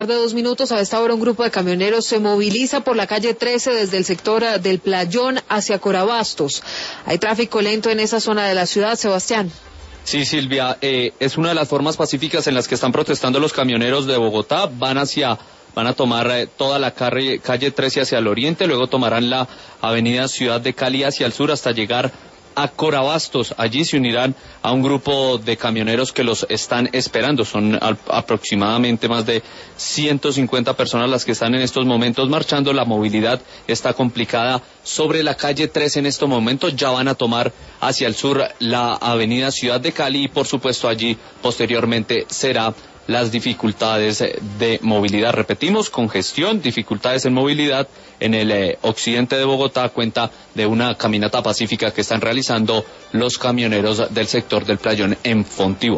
tarde, 2 minutos. A esta hora un grupo de camioneros se moviliza por la calle 13 desde el sector del Playón hacia Corabastos. Hay tráfico lento en esa zona de la ciudad, Sebastián. Sí, Silvia, es una de las formas pacíficas en las que están protestando los camioneros de Bogotá. Van a tomar toda la calle 13 hacia el oriente, luego tomarán la avenida Ciudad de Cali hacia el sur hasta llegar a Corabastos. Allí se unirán a un grupo de camioneros que los están esperando. Son aproximadamente más de 150 personas las que están en estos momentos marchando. La movilidad está complicada sobre la calle 13 en estos momentos. Ya van a tomar hacia el sur la avenida Ciudad de Cali y por supuesto allí posteriormente será las dificultades de movilidad. Repetimos, congestión, dificultades en movilidad en el occidente de Bogotá, cuenta de una caminata pacífica que están realizando los camioneros del sector del Playón en Fontibón.